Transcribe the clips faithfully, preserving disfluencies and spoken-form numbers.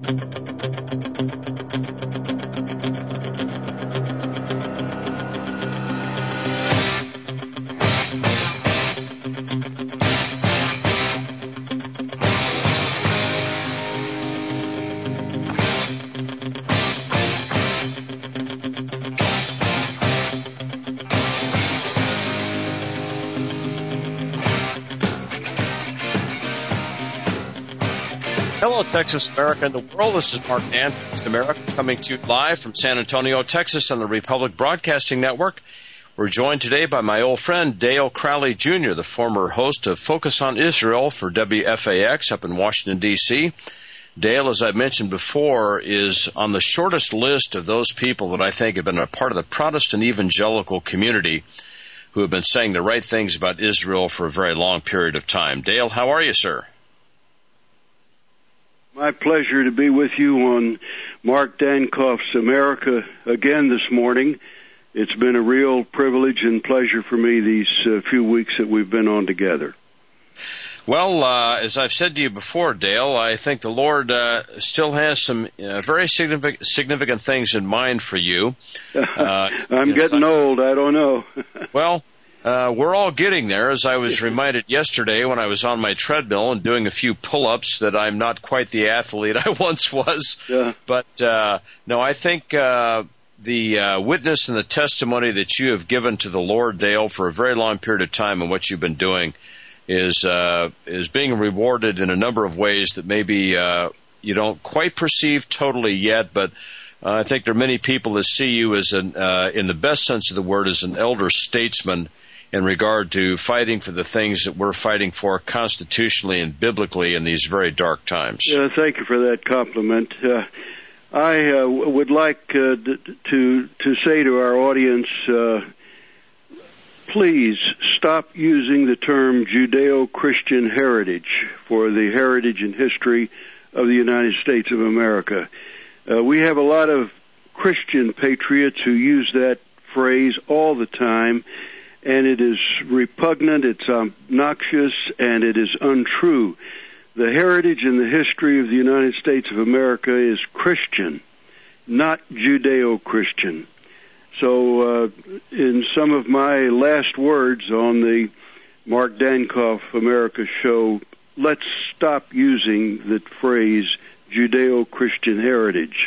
Hello, Texas, America, and the world. This is Mark Andrews, America, coming to you live from San Antonio, Texas, on the Republic Broadcasting Network. We're joined today by my old friend Dale Crowley, Junior, the former host of Focus on Israel for W F A X up in Washington, D C Dale, as I mentioned before, is on the shortest list of those people that I think have been a part of the Protestant evangelical community who have been saying the right things about Israel for a very long period of time. Dale, how are you, sir? My pleasure to be with you on Mark Dankoff's America again this morning. It's been a real privilege and pleasure for me these uh, few weeks that we've been on together. Well, uh, as I've said to you before, Dale, I think the Lord uh, still has some uh, very significant, significant things in mind for you. Uh, I'm getting I, old. I don't know. Well, Uh, we're all getting there, as I was reminded yesterday when I was on my treadmill and doing a few pull-ups that I'm not quite the athlete I once was. Yeah. But, uh, no, I think uh, the uh, witness and the testimony that you have given to the Lord, Dale, for a very long period of time and what you've been doing is uh, is being rewarded in a number of ways that maybe uh, you don't quite perceive totally yet, but uh, I think there are many people that see you as, an, uh, in the best sense of the word, as an elder statesman in regard to fighting for the things that we're fighting for constitutionally and biblically in these very dark times. Yeah, thank you for that compliment. Uh, I uh, would like uh, to to say to our audience, uh, please stop using the term Judeo-Christian heritage for the heritage and history of the United States of America. Uh, we have a lot of Christian patriots who use that phrase all the time, and it is repugnant, it's obnoxious, and it is untrue. The heritage and the history of the United States of America is Christian, not Judeo-Christian. So uh, in some of my last words on the Mark Dankoff America show, let's stop using the phrase Judeo-Christian heritage.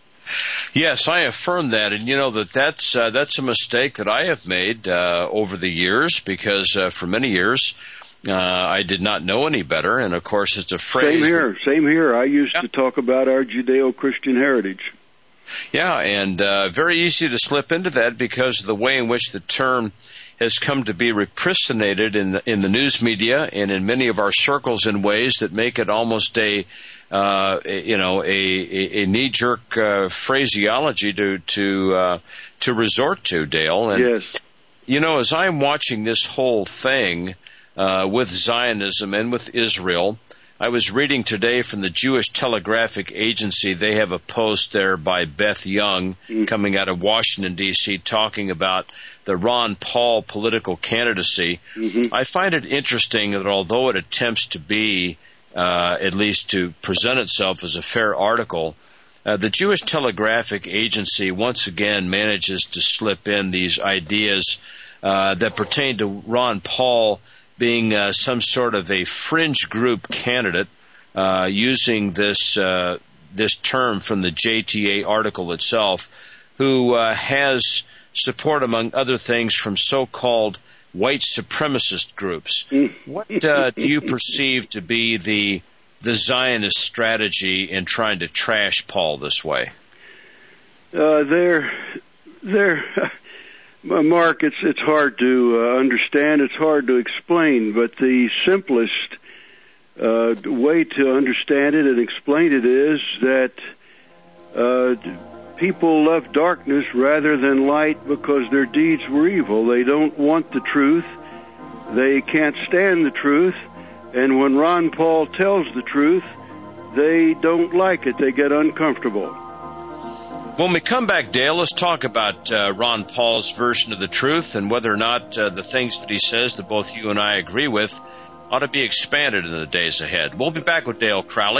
Yes, I affirm that, and you know that that's uh, that's a mistake that I have made uh, over the years, because uh, for many years uh, I did not know any better, and of course it's a phrase. Same here, that, same here. I used yeah. to talk about our Judeo-Christian heritage. Yeah, and uh, very easy to slip into that because of the way in which the term has come to be repristinated in the, in the news media and in many of our circles in ways that make it almost a Uh, you know, a, a, a knee-jerk uh, phraseology to to uh, to resort to, Dale. And, yes. You know, as I'm watching this whole thing uh, with Zionism and with Israel, I was reading today from the Jewish Telegraphic Agency. They have a post there by Beth Young mm. coming out of Washington, D C, talking about the Ron Paul political candidacy. Mm-hmm. I find it interesting that although it attempts to be Uh, at least to present itself as a fair article, uh, the Jewish Telegraphic Agency once again manages to slip in these ideas uh, that pertain to Ron Paul being uh, some sort of a fringe group candidate, uh, using this uh, this term from the J T A article itself, who uh, has support, among other things, from so-called white supremacist groups. What uh, do you perceive to be the the Zionist strategy in trying to trash Paul this way? Uh, they're, they're, uh, Mark, it's it's hard to uh, understand. It's hard to explain. But the simplest uh, way to understand it and explain it is that uh, people love darkness rather than light because their deeds were evil. They don't want the truth. They can't stand the truth. And when Ron Paul tells the truth, they don't like it. They get uncomfortable. When we come back, Dale, let's talk about uh, Ron Paul's version of the truth and whether or not uh, the things that he says that both you and I agree with ought to be expanded in the days ahead. We'll be back with Dale Crowley.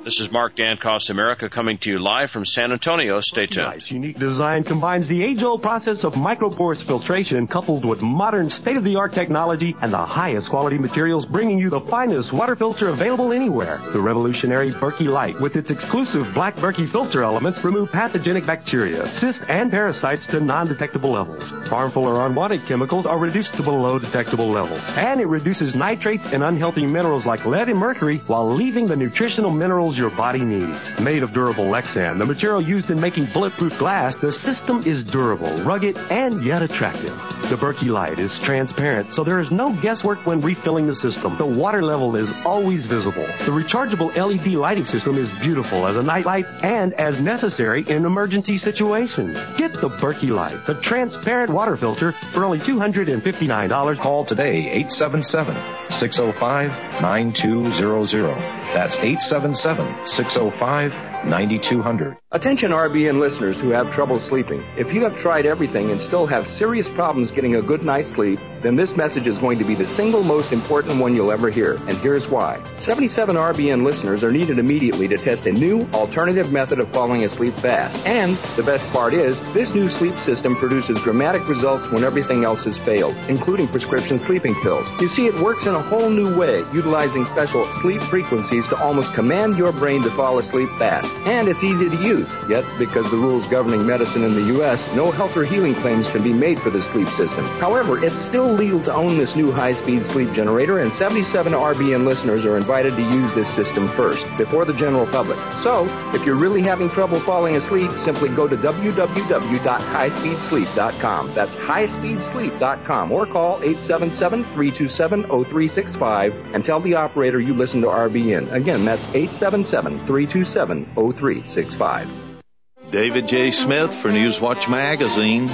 This is Mark Dankos, America, coming to you live from San Antonio. Stay tuned. Nice unique design combines the age-old process of microporous filtration coupled with modern state-of-the-art technology and the highest quality materials, bringing you the finest water filter available anywhere. The revolutionary Berkey Light, with its exclusive black Berkey filter elements, remove pathogenic bacteria, cysts, and parasites to non-detectable levels. Harmful or unwanted chemicals are reduced to below detectable levels. And it reduces nitrates and unhealthy minerals like lead and mercury while leaving the nutritional minerals your body needs. Made of durable Lexan, the material used in making bulletproof glass, the system is durable, rugged, and yet attractive. The Berkey Light is transparent, so there is no guesswork when refilling the system. The water level is always visible. The rechargeable L E D lighting system is beautiful as a nightlight and as necessary in emergency situations. Get the Berkey Light, the transparent water filter, for only two hundred fifty-nine dollars. Call today, eight seven seven, six oh five, nine two zero zero. That's eight seven seven, six oh five, nine two zero zero. Attention R B N listeners who have trouble sleeping. If you have tried everything and still have serious problems getting a good night's sleep, then this message is going to be the single most important one you'll ever hear. And here's why. seventy-seven R B N listeners are needed immediately to test a new alternative method of falling asleep fast. And the best part is, this new sleep system produces dramatic results when everything else has failed, including prescription sleeping pills. You see, it works in a whole new way, utilizing special sleep frequencies to almost command your brain to fall asleep fast. And it's easy to use. Yet, because the rules governing medicine in the U S, no health or healing claims can be made for this sleep system. However, it's still legal to own this new high-speed sleep generator, and seventy-seven R B N listeners are invited to use this system first, before the general public. So, if you're really having trouble falling asleep, simply go to w w w dot high speed sleep dot com. That's high speed sleep dot com, or call eight seven seven, three two seven, zero three six five and tell the operator you listen to R B N. Again, that's eight seven seven, three two seven, zero three six five. David J. Smith for Newswatch Magazine.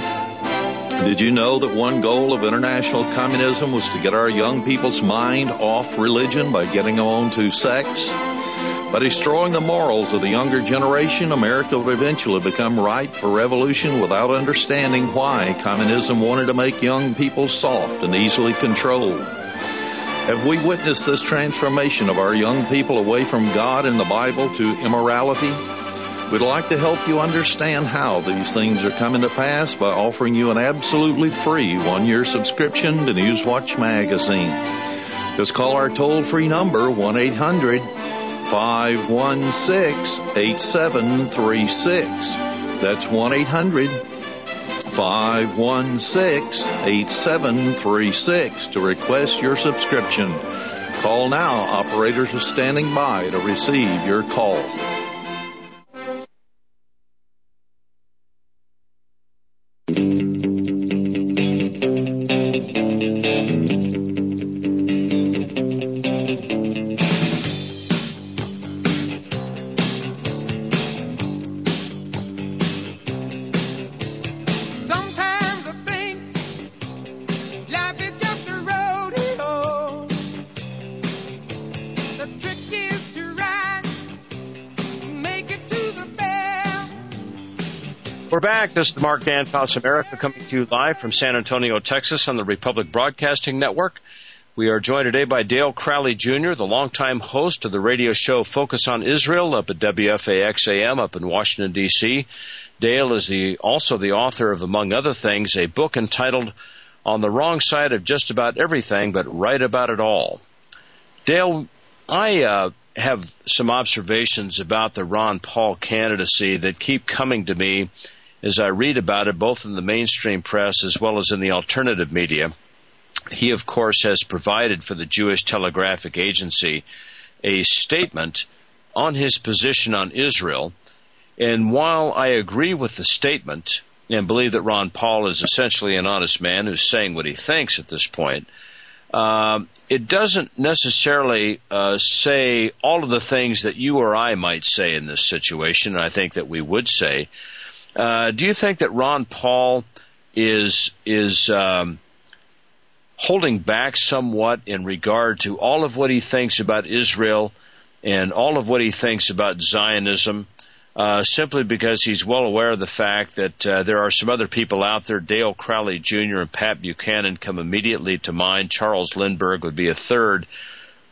Did you know that one goal of international communism was to get our young people's mind off religion by getting them on to sex? By destroying the morals of the younger generation, America would eventually become ripe for revolution without understanding why communism wanted to make young people soft and easily controlled. Have we witnessed this transformation of our young people away from God and the Bible to immorality? We'd like to help you understand how these things are coming to pass by offering you an absolutely free one-year subscription to Newswatch Magazine. Just call our toll-free number, one eight hundred, five one six, eight seven three six. That's one eight hundred, five one six, eight seven three six to request your subscription. Call now. Operators are standing by to receive your call. We're back. This is Mark Dankos, America, coming to you live from San Antonio, Texas on the Republic Broadcasting Network. We are joined today by Dale Crowley, Junior, the longtime host of the radio show Focus on Israel up at W F A X A M up in Washington, D C Dale is the also the author of, among other things, a book entitled On the Wrong Side of Just About Everything, but Right About It All. Dale, I uh, have some observations about the Ron Paul candidacy that keep coming to me as I read about it, both in the mainstream press as well as in the alternative media. He, of course, has provided for the Jewish Telegraphic Agency a statement on his position on Israel. And while I agree with the statement and believe that Ron Paul is essentially an honest man who's saying what he thinks at this point, uh, it doesn't necessarily uh, say all of the things that you or I might say in this situation, and I think that we would say. Uh, do you think that Ron Paul is is um, holding back somewhat in regard to all of what he thinks about Israel and all of what he thinks about Zionism, uh, simply because he's well aware of the fact that uh, there are some other people out there? Dale Crowley, Junior and Pat Buchanan come immediately to mind. Charles Lindbergh would be a third.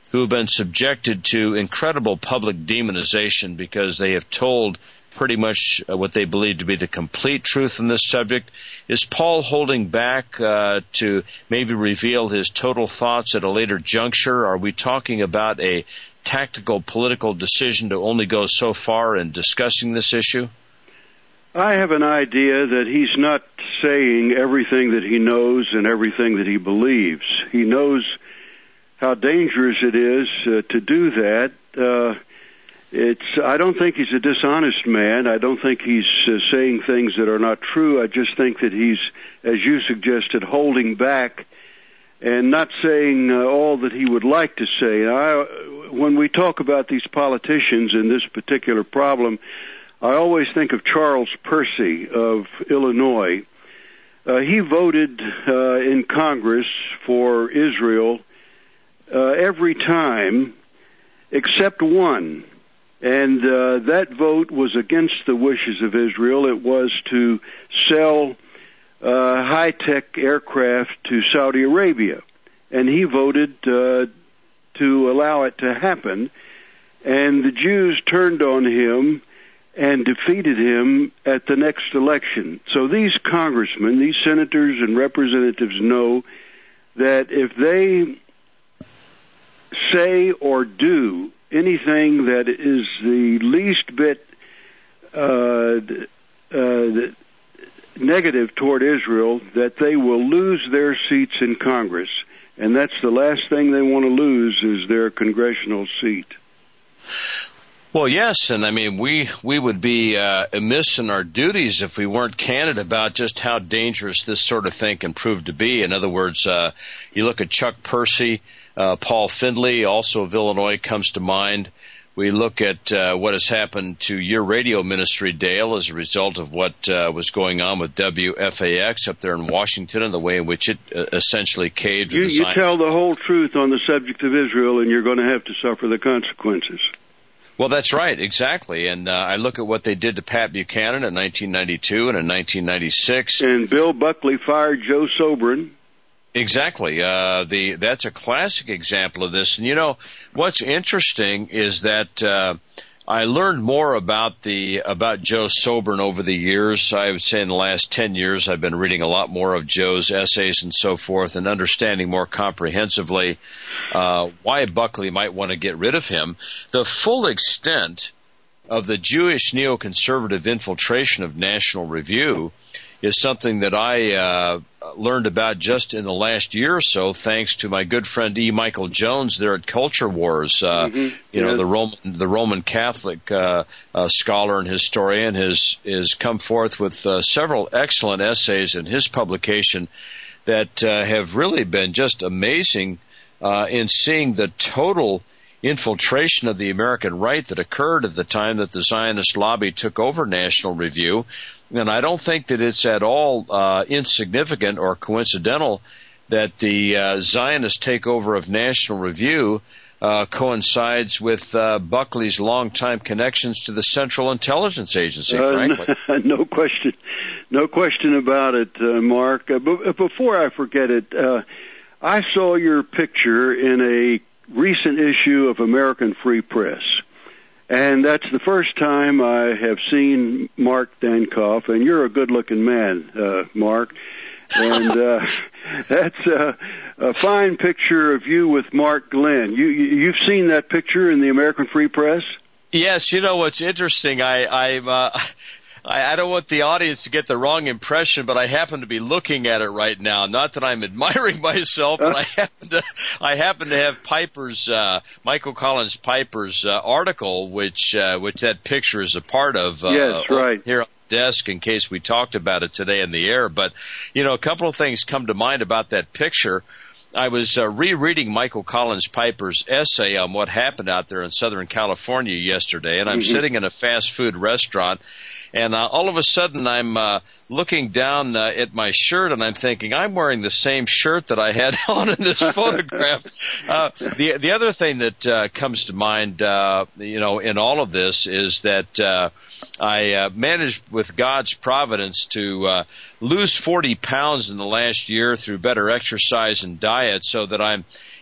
who have been subjected to incredible public demonization because they have told pretty much uh, what they believe to be the complete truth on this subject. Is Paul holding back uh, to maybe reveal his total thoughts at a later juncture? Are we talking about a tactical political decision to only go so far in discussing this issue? I have an idea that he's not saying everything that he knows and everything that he believes. He knows how dangerous it is uh, to do that. Uh, It's. I don't think he's a dishonest man. I don't think he's uh, saying things that are not true. I just think that he's, as you suggested, holding back and not saying uh, all that he would like to say. I, when we talk about these politicians and this particular problem, I always think of Charles Percy of Illinois. Uh, he voted uh, in Congress for Israel uh, every time except one. And uh, that vote was against the wishes of Israel. It was to sell uh, high-tech aircraft to Saudi Arabia. And he voted uh, to allow it to happen. And the Jews turned on him and defeated him at the next election. So these congressmen, these senators and representatives know that if they say or do anything that is the least bit uh, uh, negative toward Israel, that they will lose their seats in Congress. And that's the last thing they want to lose, is their congressional seat. Well, yes, and I mean, we we would be uh, amiss in our duties if we weren't candid about just how dangerous this sort of thing can prove to be. In other words, uh, you look at Chuck Percy, uh, Paul Findley, also of Illinois, comes to mind. We look at uh, what has happened to your radio ministry, Dale, as a result of what uh, was going on with W F A X up there in Washington and the way in which it uh, essentially caved. You, the you tell the whole truth on the subject of Israel, and you're going to have to suffer the consequences. Well, that's right, exactly. And uh, I look at what they did to Pat Buchanan in nineteen ninety-two and in nineteen ninety-six. And Bill Buckley fired Joe Sobran. Exactly. Uh, the that's a classic example of this. And, you know, what's interesting is that uh, I learned more about the about Joe Sobran over the years. I would say in the last ten years I've been reading a lot more of Joe's essays and so forth and understanding more comprehensively uh, why Buckley might want to get rid of him. The full extent of the Jewish neoconservative infiltration of National Review is something that I uh, learned about just in the last year or so, thanks to my good friend E. Michael Jones there at Culture Wars. Uh, mm-hmm. You know, yeah. the Roman the Roman Catholic uh, uh, scholar and historian has has come forth with uh, several excellent essays in his publication that uh, have really been just amazing uh, in seeing the total infiltration of the American right that occurred at the time that the Zionist lobby took over National Review. And I don't think that it's at all uh, insignificant or coincidental that the uh, Zionist takeover of National Review uh, coincides with uh, Buckley's longtime connections to the Central Intelligence Agency, uh, frankly. No question. No question about it, uh, Mark. Uh, b- before I forget it, uh, I saw your picture in a recent issue of American Free Press. And that's the first time I have seen Mark Dankoff, and you're a good-looking man, uh, Mark. And uh, that's uh, a fine picture of you with Mark Glenn. You, you've seen that picture in the American Free Press? Yes. You know what's interesting? I, I'm. Uh, I, I don't want the audience to get the wrong impression, but I happen to be looking at it right now. Not that I'm admiring myself, but I happen to I happen to have Piper's uh, Michael Collins Piper's uh, article, which uh, which that picture is a part of. Uh, yes, right. Here on the desk, in case we talked about it today in the air. But you know, a couple of things come to mind about that picture. I was uh, rereading Michael Collins Piper's essay on what happened out there in Southern California yesterday, and I'm mm-hmm. sitting in a fast food restaurant. And uh, all of a sudden, I'm uh, looking down uh, at my shirt, and I'm thinking, I'm wearing the same shirt that I had on in this photograph. Uh, the the other thing that uh, comes to mind, uh, you know, in all of this is that uh, I uh, managed, with God's providence, to uh, lose forty pounds in the last year through better exercise and diet, so that I'm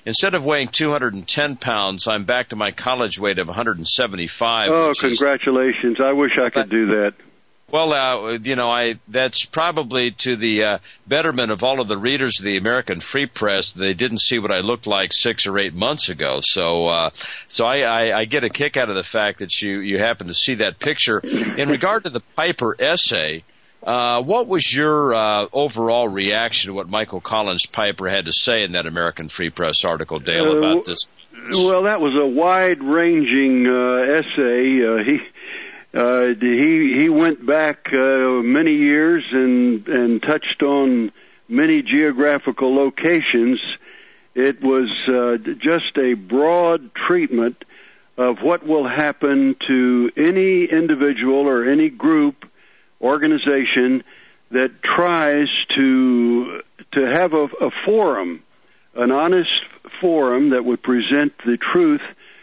instead of weighing two hundred ten pounds, I'm back to my college weight of one hundred seventy-five. Oh, congratulations. Is, I wish I could do that. Well, uh, you know, I that's probably to the uh, betterment of all of the readers of the American Free Press. They didn't see what I looked like six or eight months ago. So uh, so I, I, I get a kick out of the fact that you, you happen to see that picture. In regard to the Piper essay, uh, what was your uh, overall reaction to what Michael Collins Piper had to say in that American Free Press article, Dale, uh, about this? Well, that was a wide-ranging uh, essay. Uh, he... Uh, he he went back uh, many years and and touched on many geographical locations. It was uh, just a broad treatment of what will happen to any individual or any group, organization that tries to to have a, a forum, an honest forum that would present the truth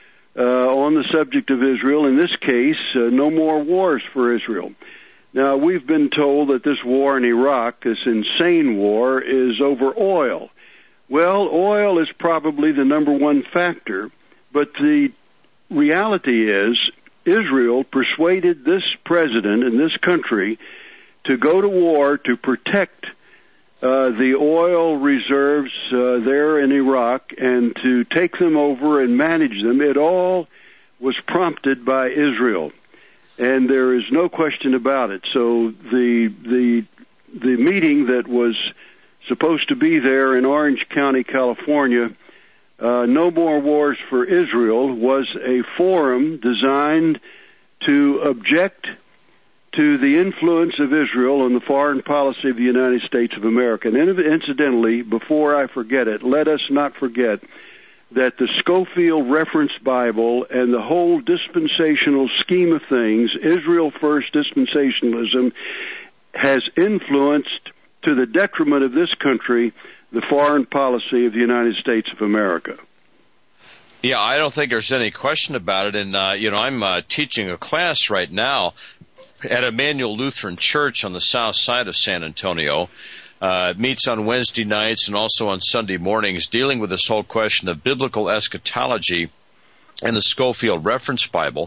Uh, on the subject of Israel. In this case, uh, no more wars for Israel. Now, we've been told that this war in Iraq, this insane war, is over oil. Well, oil is probably the number one factor, but the reality is Israel persuaded this president in this country to go to war to protect Uh, the oil reserves uh, there in Iraq and to take them over and manage them. It all was prompted by Israel, and there is no question about it. So the the the meeting that was supposed to be there in Orange County, California, uh, No More Wars for Israel, was a forum designed to object to the influence of Israel on the foreign policy of the United States of America. And incidentally, before I forget it, let us not forget that the Scofield Reference Bible and the whole dispensational scheme of things, Israel First dispensationalism, has influenced, to the detriment of this country, the foreign policy of the United States of America. Yeah, I don't think there's any question about it. And, uh, you know, I'm uh, teaching a class right now at Emmanuel Lutheran Church on the south side of San Antonio. Uh, it meets on Wednesday nights and also on Sunday mornings, dealing with this whole question of biblical eschatology and the Scofield Reference Bible.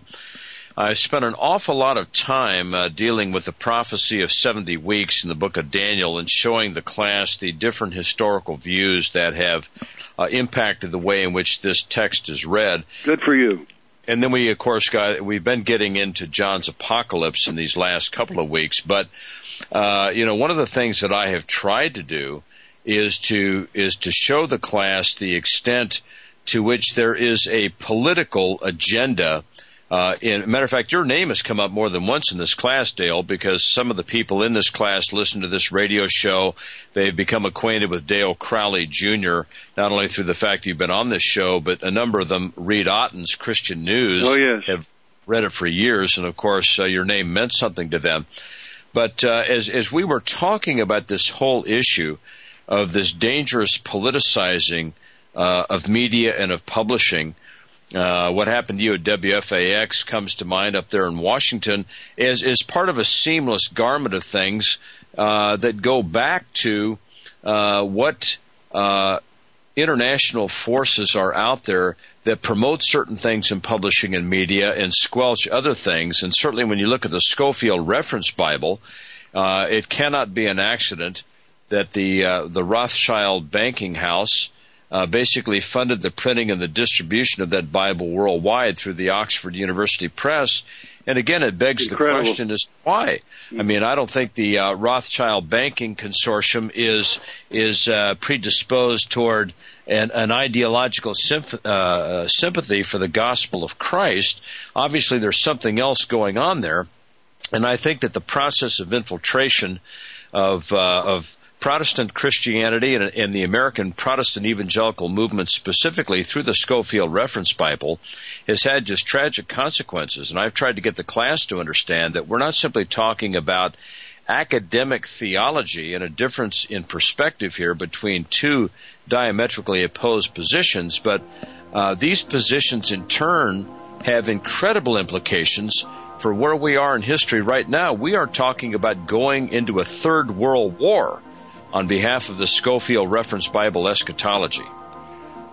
I spent an awful lot of time uh, dealing with the prophecy of seventy weeks in the book of Daniel and showing the class the different historical views that have uh, impacted the way in which this text is read. Good for you. And then we, of course, got we've been getting into John's Apocalypse in these last couple of weeks. But uh, you know, one of the things that I have tried to do is to is to show the class the extent to which there is a political agenda. Uh, in, matter of fact, your name has come up more than once in this class, Dale, because some of the people in this class listen to this radio show. They've become acquainted with Dale Crowley Junior, not only through the fact you've been on this show, but a number of them read Otten's Christian News. Oh, yes. Have read it for years, and, of course, uh, your name meant something to them. But uh, as, as we were talking about this whole issue of this dangerous politicizing uh, of media and of publishing, Uh, what happened to you at W F A X comes to mind up there in Washington as, as part of a seamless garment of things uh, that go back to uh, what uh, international forces are out there that promote certain things in publishing and media and squelch other things. And certainly when you look at the Scofield Reference Bible, uh, it cannot be an accident that the uh, the Rothschild banking house Uh, basically funded the printing and the distribution of that Bible worldwide through the Oxford University Press. And again, it begs Incredible. the question as to why. I mean, I don't think the uh, Rothschild Banking Consortium is is uh, predisposed toward an, an ideological symph- uh, sympathy for the gospel of Christ. Obviously, there's something else going on there. And I think that the process of infiltration of uh, of Protestant Christianity and, and the American Protestant evangelical movement specifically through the Scofield Reference Bible has had just tragic consequences. And I've tried to get the class to understand that we're not simply talking about academic theology and a difference in perspective here between two diametrically opposed positions, but uh, these positions in turn have incredible implications for where we are in history right now. We are talking about going into a third world war on behalf of the Scofield Reference Bible eschatology.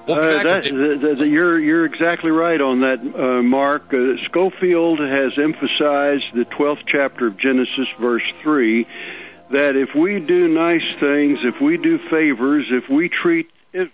We'll be uh, back that, the, the, you're you're exactly right on that, uh, Mark. Uh, Schofield has emphasized the twelfth chapter of Genesis, verse three, that if we do nice things, if we do favors, if we treat it.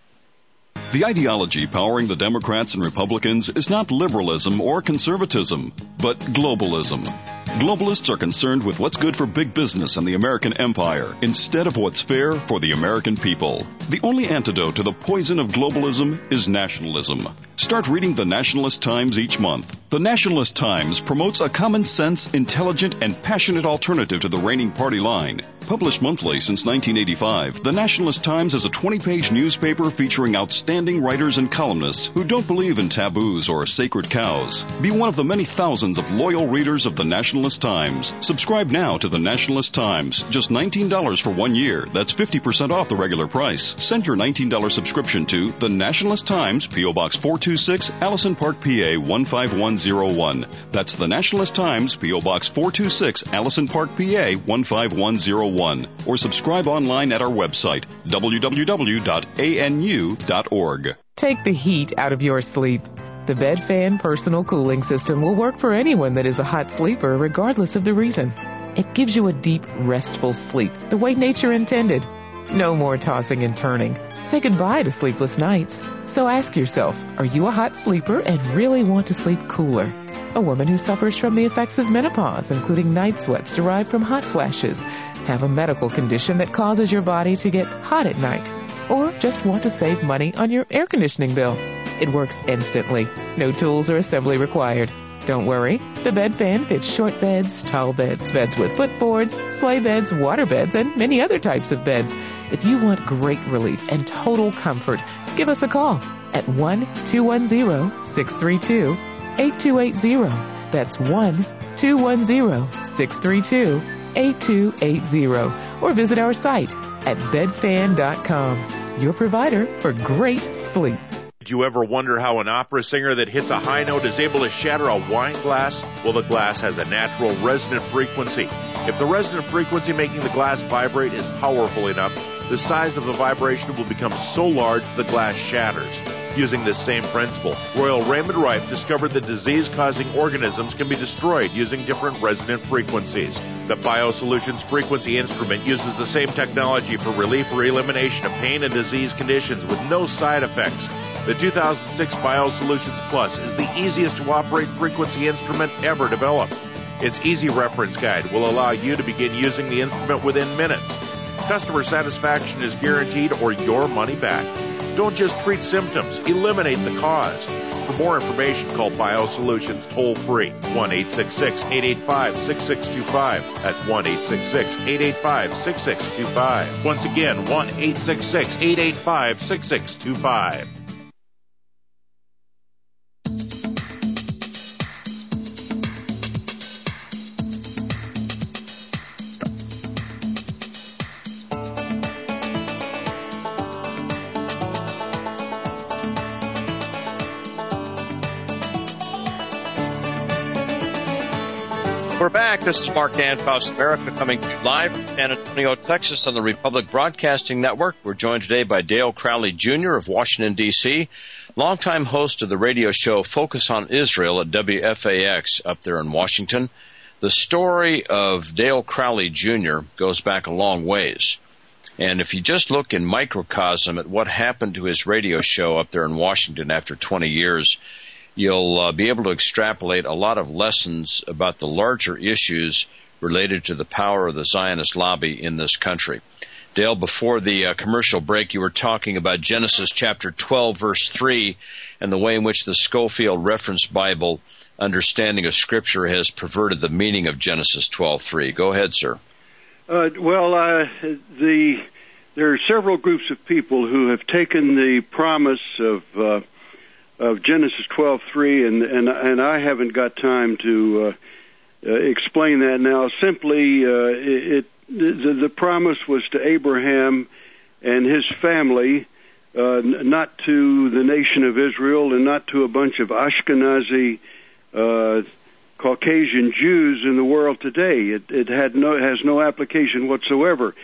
The ideology powering the Democrats and Republicans is not liberalism or conservatism, but globalism. Globalists are concerned with what's good for big business and the American empire instead of what's fair for the American people. The only antidote to the poison of globalism is nationalism. Start reading the Nationalist Times each month. The Nationalist Times promotes a common sense, intelligent, and passionate alternative to the reigning party line. Published monthly since nineteen eighty-five, the Nationalist Times is a twenty-page newspaper featuring outstanding writers and columnists who don't believe in taboos or sacred cows. Be one of the many thousands of loyal readers of the Nationalist Times. Subscribe now to the Nationalist Times. Just nineteen dollars for one year. That's fifty percent off the regular price. Send your nineteen dollars subscription to the Nationalist Times, P O. Box four two six, Allison Park, P A one five one zero one. That's the Nationalist Times, P O. Box four two six, Allison Park, P A one five one zero one. Or subscribe online at our website, w w w dot a n u dot org. Take the heat out of your sleep. The Bed Fan Personal Cooling System will work for anyone that is a hot sleeper, regardless of the reason. It gives you a deep, restful sleep, the way nature intended. No more tossing and turning. Say goodbye to sleepless nights. So ask yourself, are you a hot sleeper and really want to sleep cooler? A woman who suffers from the effects of menopause, including night sweats derived from hot flashes, have a medical condition that causes your body to get hot at night, or just want to save money on your air conditioning bill. It works instantly. No tools or assembly required. Don't worry. The Bed Fan fits short beds, tall beds, beds with footboards, sleigh beds, water beds, and many other types of beds. If you want great relief and total comfort, give us a call at one two one zero, six three two, eight two eight zero. That's one two one zero, six three two, eight two eight zero. Or visit our site at bed fan dot com. Your provider for great sleep. Did you ever wonder how an opera singer that hits a high note is able to shatter a wine glass? Well, the glass has a natural resonant frequency. If the resonant frequency making the glass vibrate is powerful enough, the size of the vibration will become so large the glass shatters. Using this same principle, Royal Raymond Rife discovered that disease-causing organisms can be destroyed using different resonant frequencies. The BioSolutions Frequency Instrument uses the same technology for relief or elimination of pain and disease conditions with no side effects. The two thousand six BioSolutions Plus is the easiest to operate frequency instrument ever developed. Its easy reference guide will allow you to begin using the instrument within minutes. Customer satisfaction is guaranteed or your money back. Don't just treat symptoms, eliminate the cause. For more information, call BioSolutions toll-free, one eight six six, eight eight five, six six two five. That's one eight six six, eight eight five, six six two five. Once again, one eight six six, eight eight five, six six two five. We're back. This is Mark Dan Faust America coming to you live from San Antonio, Texas on the Republic Broadcasting Network. We're joined today by Dale Crowley Junior of Washington, D C, longtime host of the radio show Focus on Israel at W F A X up there in Washington. The story of Dale Crowley Junior goes back a long ways. And if you just look in microcosm at what happened to his radio show up there in Washington after twenty years, you'll uh, be able to extrapolate a lot of lessons about the larger issues related to the power of the Zionist lobby in this country. Dale, before the uh, commercial break, you were talking about Genesis chapter twelve, verse three, and the way in which the Schofield Reference Bible understanding of Scripture has perverted the meaning of Genesis twelve three. Go ahead, sir. Uh, well, uh, the there are several groups of people who have taken the promise of uh, of Genesis twelve three, and, and and I haven't got time to uh, uh, explain that now. Simply, uh, it, the, the promise was to Abraham and his family, uh, not to the nation of Israel, and not to a bunch of Ashkenazi uh, Caucasian Jews in the world today. It, it had no has no application whatsoever.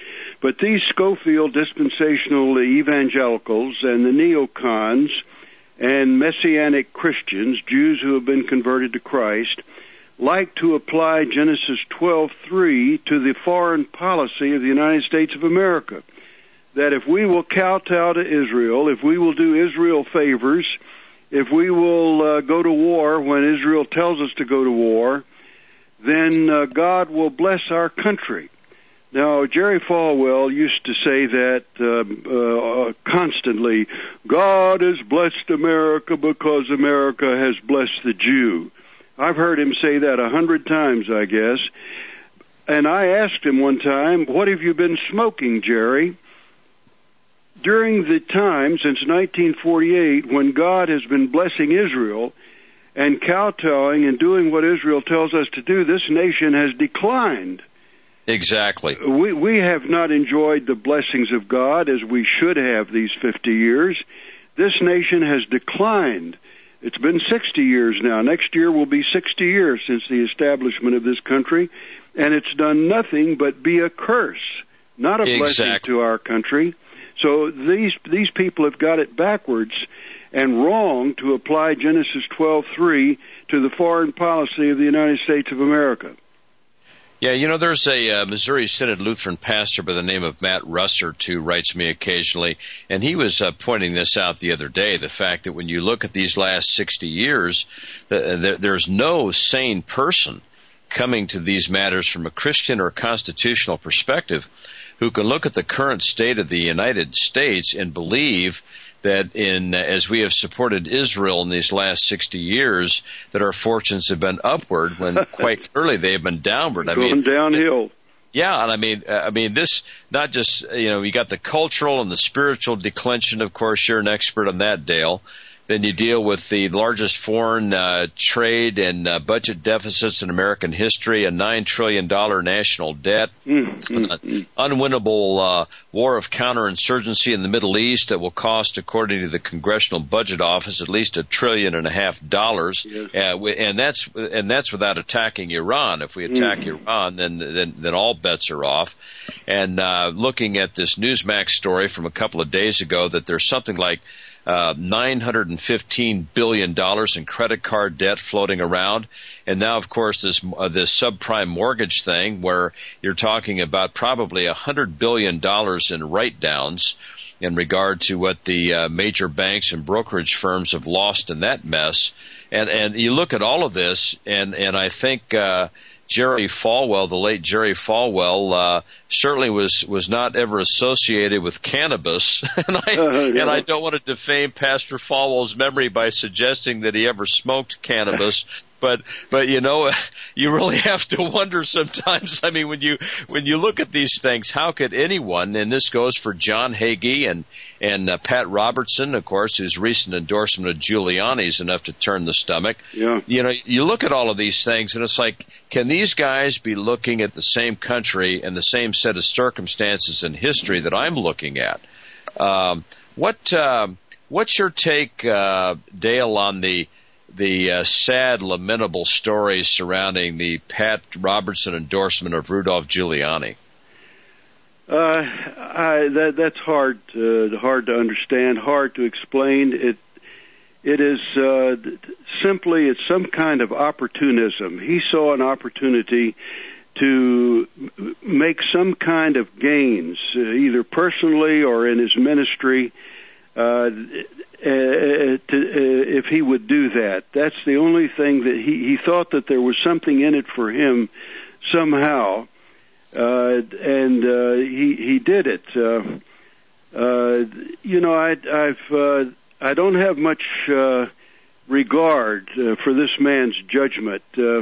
But these Scofield dispensational evangelicals and the neocons and Messianic Christians, Jews who have been converted to Christ, like to apply Genesis twelve three to the foreign policy of the United States of America. That if we will kowtow to Israel, if we will do Israel favors, if we will uh, go to war when Israel tells us to go to war, then uh, God will bless our country. Now, Jerry Falwell used to say that uh, uh, constantly, God has blessed America because America has blessed the Jew. I've heard him say that a hundred times, I guess. And I asked him one time, what have you been smoking, Jerry? During the time since nineteen forty-eight when God has been blessing Israel and kowtowing and doing what Israel tells us to do, this nation has declined. Exactly. We we have not enjoyed the blessings of God as we should have these fifty years. This nation has declined. It's been sixty years now. Next year will be sixty years since the establishment of this country, and it's done nothing but be a curse, not a exactly. blessing to our country. So these these people have got it backwards and wrong to apply Genesis twelve three to the foreign policy of the United States of America. Yeah, you know, there's a uh, Missouri Synod Lutheran pastor by the name of Matt Russert who writes me occasionally, and he was uh, pointing this out the other day, the fact that when you look at these last sixty years, the, the, there's no sane person coming to these matters from a Christian or constitutional perspective who can look at the current state of the United States and believe that in as we have supported Israel in these last sixty years, that our fortunes have been upward when quite clearly they have been downward. I Going mean, downhill. Yeah, and I mean, uh, I mean this not just you know you got the cultural and the spiritual declension. Of course, you're an expert on that, Dale. Then you deal with the largest foreign uh, trade and uh, budget deficits in American history, a nine trillion dollars national debt, mm-hmm. an unwinnable uh, war of counterinsurgency in the Middle East that will cost, according to the Congressional Budget Office, at least a trillion and a half dollars, yes. uh, and that's and that's without attacking Iran. If we attack mm-hmm. Iran, then, then then all bets are off. And uh, looking at this Newsmax story from a couple of days ago, that there's something like Uh, nine hundred fifteen billion dollars in credit card debt floating around. And now, of course, this uh, this subprime mortgage thing where you're talking about probably one hundred billion dollars in write-downs in regard to what the uh, major banks and brokerage firms have lost in that mess. And and you look at all of this, and, and I think uh, Jerry Falwell, the late Jerry Falwell, uh, certainly was, was not ever associated with cannabis. and I uh, yeah. and I don't want to defame Pastor Falwell's memory by suggesting that he ever smoked cannabis. But but you know, you really have to wonder sometimes. I mean, when you when you look at these things, how could anyone? And this goes for John Hagee and and uh, Pat Robertson, of course, whose recent endorsement of Giuliani is enough to turn the stomach. Yeah. You know, you look at all of these things, and it's like, can these guys be looking at the same country and the same set of circumstances in history that I'm looking at? Um, what uh, what's your take, uh, Dale, on the the uh, sad, lamentable stories surrounding the Pat Robertson endorsement of Rudolph Giuliani? Uh, I, that, that's hard, uh, hard to understand, hard to explain. It, it is uh, simply it's some kind of opportunism. He saw an opportunity to make some kind of gains, uh, either personally or in his ministry. Uh, Uh, to, uh, if he would do that. That's the only thing that he, he thought that there was something in it for him somehow, uh, and uh, he he did it. Uh, uh, you know, I I've uh, I don't have much uh, regard uh, for this man's judgment. Uh,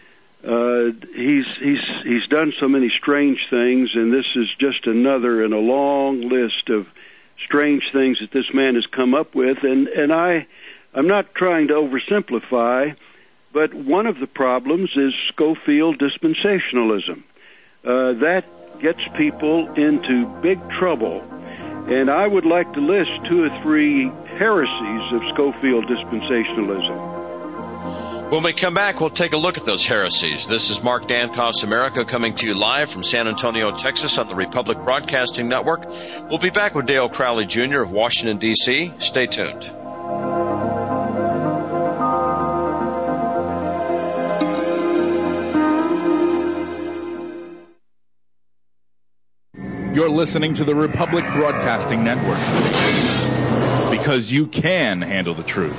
uh, he's he's he's done so many strange things, and this is just another in a long list of strange things that this man has come up with, and, and I, I'm not trying to oversimplify, but one of the problems is Scofield dispensationalism. Uh, that gets people into big trouble, and I would like to list two or three heresies of Scofield dispensationalism. When we come back, we'll take a look at those heresies. This is Mark Dankoff's America coming to you live from San Antonio, Texas on the Republic Broadcasting Network. We'll be back with Dale Crowley Junior of Washington, D C Stay tuned. You're listening to the Republic Broadcasting Network, because you can handle the truth.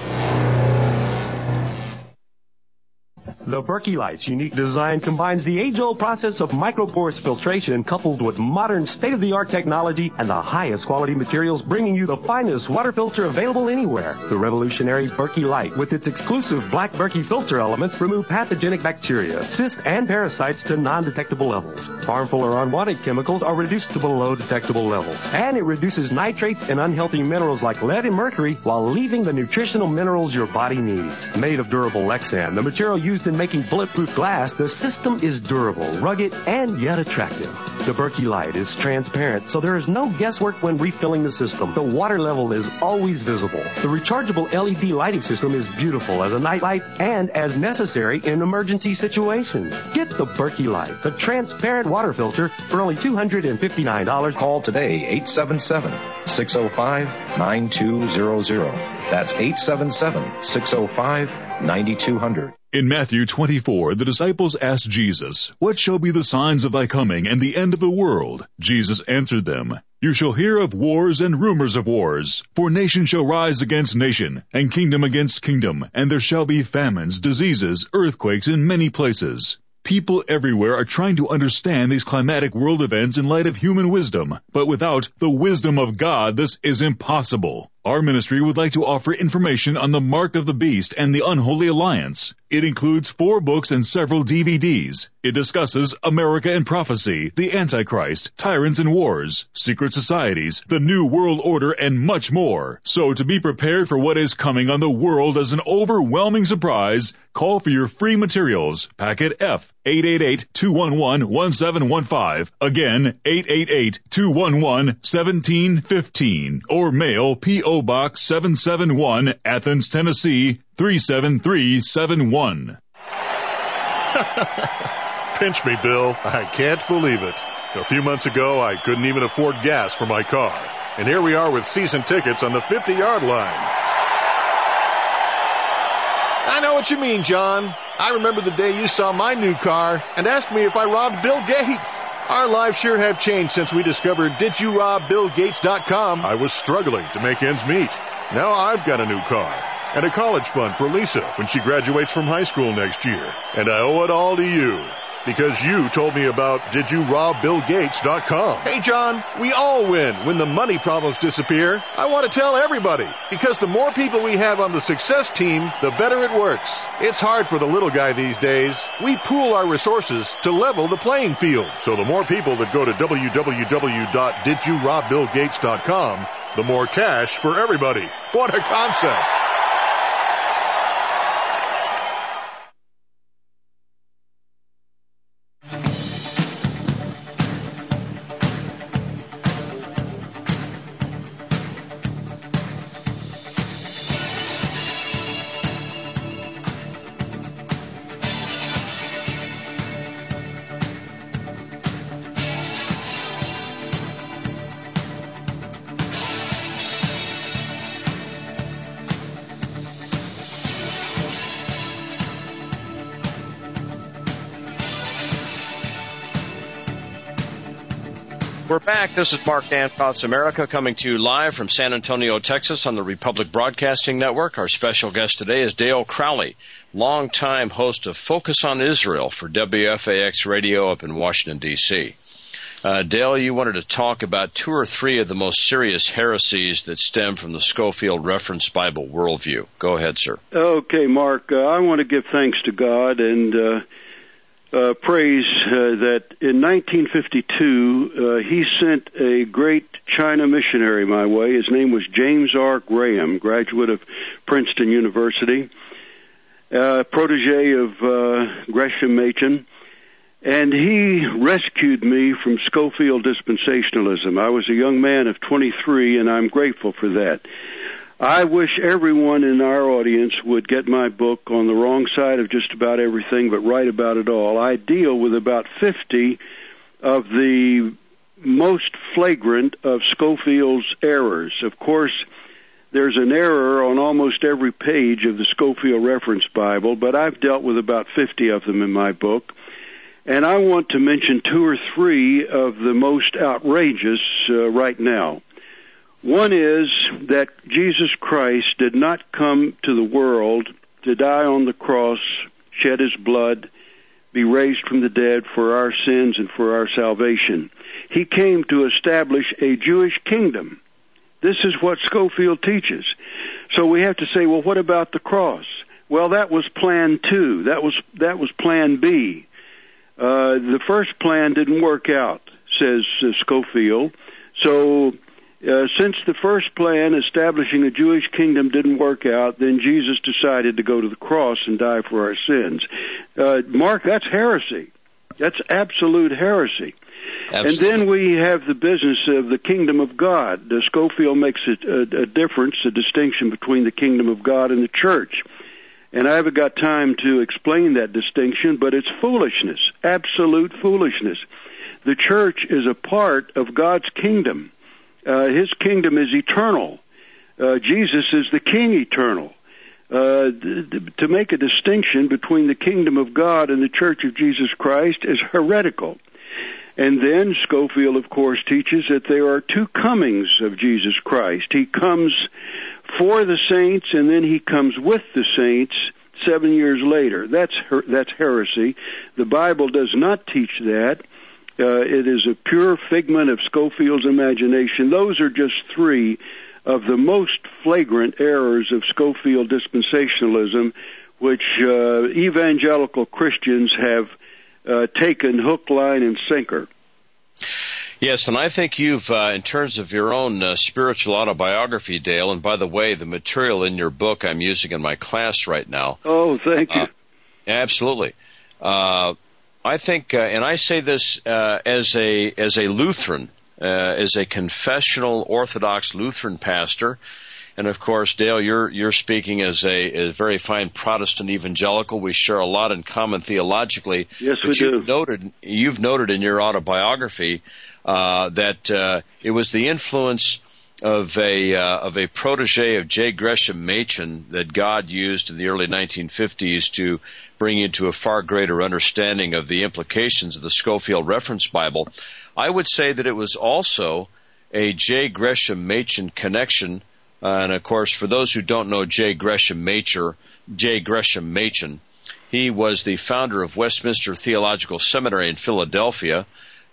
The Berkey Light's unique design combines the age-old process of microporous filtration coupled with modern state-of-the-art technology and the highest quality materials, bringing you the finest water filter available anywhere. The revolutionary Berkey Light, with its exclusive black Berkey filter elements, remove pathogenic bacteria, cysts, and parasites to non-detectable levels. Harmful or unwanted chemicals are reduced to below detectable levels. And it reduces nitrates and unhealthy minerals like lead and mercury while leaving the nutritional minerals your body needs. Made of durable Lexan, the material used in making bulletproof glass, the system is durable, rugged, and yet attractive. The Berkey Light is transparent, so there is no guesswork when refilling the system. The water level is always visible. The rechargeable L E D lighting system is beautiful as a night light and as necessary in emergency situations. Get the Berkey Light, the transparent water filter, for only two hundred fifty-nine dollars. Call today, eight seven seven, six oh five, nine two zero zero. That's eight seven seven, six oh five, nine two zero zero. In Matthew twenty-four, the disciples asked Jesus, "What shall be the signs of thy coming and the end of the world?" Jesus answered them, "You shall hear of wars and rumors of wars. For nation shall rise against nation, and kingdom against kingdom, and there shall be famines, diseases, earthquakes in many places." People everywhere are trying to understand these climatic world events in light of human wisdom, but without the wisdom of God, this is impossible. Our ministry would like to offer information on the Mark of the Beast and the Unholy Alliance. It includes four books and several D V Ds. It discusses America and prophecy, the Antichrist, tyrants and wars, secret societies, the New World Order, and much more. So to be prepared for what is coming on the world as an overwhelming surprise, call for your free materials. Packet F, eight eight eight, two one one, one seven one five. Again, eight eight eight, two one one, one seven one five. Or mail P O Box seven seven one, Athens, Tennessee, three seven three seven one. Pinch me, Bill. I can't believe it. A few months ago, I couldn't even afford gas for my car. And here we are with season tickets on the fifty-yard line. I know what you mean, John. I remember the day you saw my new car and asked me if I robbed Bill Gates. Our lives sure have changed since we discovered did you rob bill gates dot com. I was struggling to make ends meet. Now I've got a new car and a college fund for Lisa when she graduates from high school next year. And I owe it all to you because you told me about did you rob bill gates dot com. Hey, John, we all win when the money problems disappear. I want to tell everybody because the more people we have on the success team, the better it works. It's hard for the little guy these days. We pool our resources to level the playing field. So the more people that go to w w w dot did you rob bill gates dot com, the more cash for everybody. What a concept. We're back. This is Mark Dankoff's America coming to you live from San Antonio, Texas on the Republic Broadcasting Network. Our special guest today is Dale Crowley, longtime host of Focus on Israel for W F A X Radio up in Washington, D C Uh, Dale, you wanted to talk about two or three of the most serious heresies that stem from the Scofield Reference Bible worldview. Go ahead, sir. Okay, Mark. Uh, I want to give thanks to God and uh, uh, praise uh, that in nineteen fifty-two uh, he sent a great China missionary my way. His name was James R. Graham, graduate of Princeton University, uh, protege of uh, Gresham Machen. And he rescued me from Scofield dispensationalism. I was a young man of twenty-three, and I'm grateful for that. I wish everyone in our audience would get my book On the Wrong Side of Just About Everything, but Right About It All. I deal with about fifty of the most flagrant of Scofield's errors. Of course, there's an error on almost every page of the Scofield Reference Bible, but I've dealt with about fifty of them in my book. And I want to mention two or three of the most outrageous uh, right now. One is that Jesus Christ did not come to the world to die on the cross, shed his blood, be raised from the dead for our sins and for our salvation. He came to establish a Jewish kingdom. This is what Scofield teaches. So we have to say, well, what about the cross? Well, that was plan two. That was that was plan B. Uh, the first plan didn't work out, says uh, Scofield. So uh, since the first plan, establishing a Jewish kingdom, didn't work out, then Jesus decided to go to the cross and die for our sins. Uh, Mark, that's heresy. That's absolute heresy. Absolutely. And then we have the business of the kingdom of God. Uh, Scofield makes a, a, a difference, a distinction between the kingdom of God and the church. And I haven't got time to explain that distinction, but it's foolishness, absolute foolishness. The church is a part of God's kingdom. Uh, his kingdom is eternal. Uh, Jesus is the king eternal. Uh, th- th- to make a distinction between the kingdom of God and the church of Jesus Christ is heretical. And then Scofield, of course, teaches that there are two comings of Jesus Christ. He comes for the saints, and then he comes with the saints seven years later. That's her- that's heresy. The Bible does not teach that. Uh, it is a pure figment of Scofield's imagination. Those are just three of the most flagrant errors of Scofield dispensationalism, which uh, evangelical Christians have uh, taken hook, line, and sinker. Yes, and I think you've, uh, in terms of your own uh, spiritual autobiography, Dale, and by the way, the material in your book I'm using in my class right now. Oh, thank you. Uh, absolutely. Uh, I think, uh, and I say this uh, as a as a Lutheran, uh, as a confessional Orthodox Lutheran pastor, and of course, Dale, you're you're speaking as a, a very fine Protestant evangelical. We share a lot in common theologically. Yes, we but do. You've noted, you've noted in your autobiography uh, that uh, it was the influence of a uh, of a protege of J. Gresham Machen that God used in the early nineteen fifties to bring you to a far greater understanding of the implications of the Scofield Reference Bible. I would say that it was also a J. Gresham Machen connection. Uh, and, of course, for those who don't know J. Gresham Machen, J. Gresham Machen, he was the founder of Westminster Theological Seminary in Philadelphia.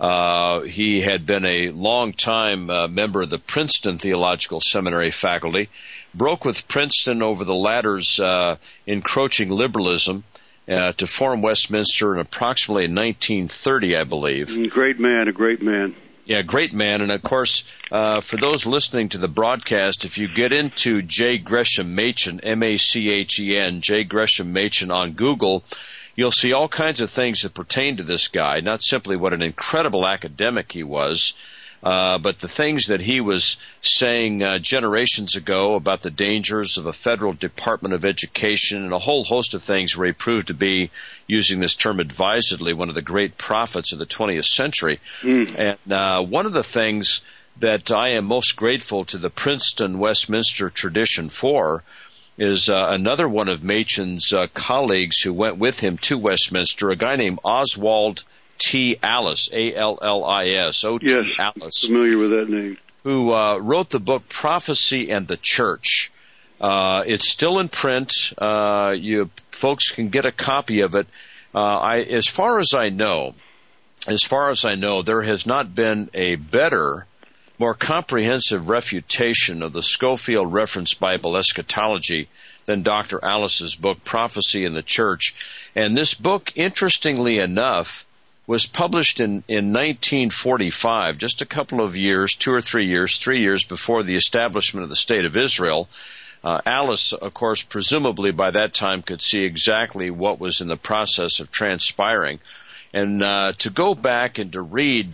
Uh, he had been a long-time uh, member of the Princeton Theological Seminary faculty, broke with Princeton over the latter's uh, encroaching liberalism uh, to form Westminster in approximately nineteen thirty, I believe. Great man, a great man. Yeah, great man. And, of course, uh, for those listening to the broadcast, if you get into J. Gresham Machen, M A C H E N, J. Gresham Machen on Google, you'll see all kinds of things that pertain to this guy, not simply what an incredible academic he was, uh, but the things that he was saying uh, generations ago about the dangers of a federal Department of Education and a whole host of things where he proved to be, using this term advisedly, one of the great prophets of the twentieth century. Mm. And uh, one of the things that I am most grateful to the Princeton Westminster tradition for is uh, another one of Machen's uh, colleagues who went with him to Westminster, a guy named Oswald T. Allis, A L L I S, O T. Yes, Allis. Familiar with that name. Who uh, wrote the book Prophecy and the Church. Uh, it's still in print. Uh, you folks can get a copy of it. Uh, I, as far as I know, as far as I know, there has not been a better, more comprehensive refutation of the Scofield Reference Bible eschatology than Doctor Allis's book Prophecy and the Church. And this book, interestingly enough, was published in, in nineteen forty-five, just a couple of years, two or three years, three years before the establishment of the State of Israel. Uh, Alice, of course, presumably by that time could see exactly what was in the process of transpiring. And uh, to go back and to read uh,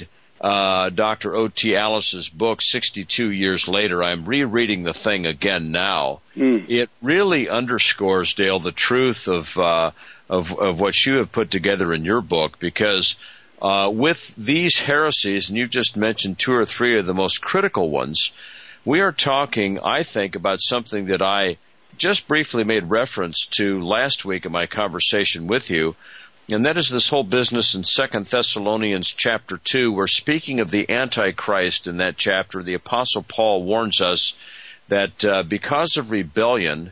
uh, Doctor O T. Alice's book, sixty-two years later. I'm rereading the thing again now. Mm. It really underscores, Dale, the truth of, uh, of, of what you have put together in your book, because uh, with these heresies, and you've just mentioned two or three of the most critical ones, we are talking, I think, about something that I just briefly made reference to last week in my conversation with you, and that is this whole business in Second Thessalonians chapter two, where, speaking of the Antichrist in that chapter, the Apostle Paul warns us that uh, because of rebellion,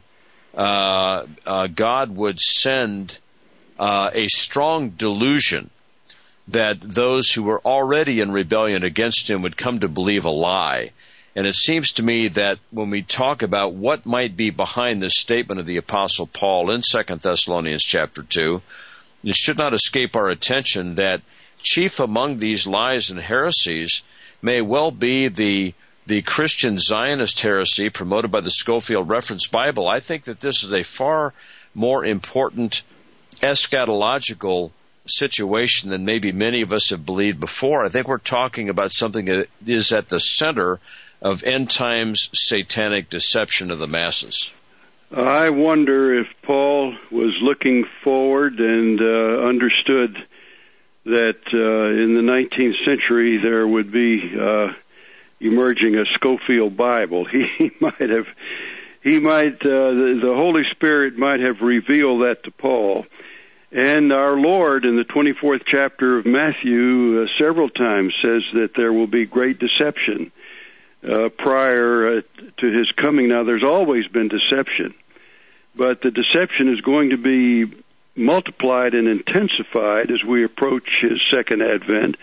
uh, uh, God would send uh, a strong delusion that those who were already in rebellion against him would come to believe a lie. And it seems to me that when we talk about what might be behind this statement of the Apostle Paul in Second Thessalonians chapter two, it should not escape our attention that chief among these lies and heresies may well be the the Christian Zionist heresy promoted by the Scofield Reference Bible. I think that this is a far more important eschatological situation than maybe many of us have believed before. I think we're talking about something that is at the center of end times satanic deception of the masses. I wonder if Paul was looking forward and uh, understood that uh, in the nineteenth century there would be uh, emerging a Scofield Bible. He, he might have, he might, uh, the, the Holy Spirit might have revealed that to Paul. And our Lord in the twenty-fourth chapter of Matthew uh, several times says that there will be great deception uh, prior uh, to his coming. Now, there's always been deception, but the deception is going to be multiplied and intensified as we approach his second advent.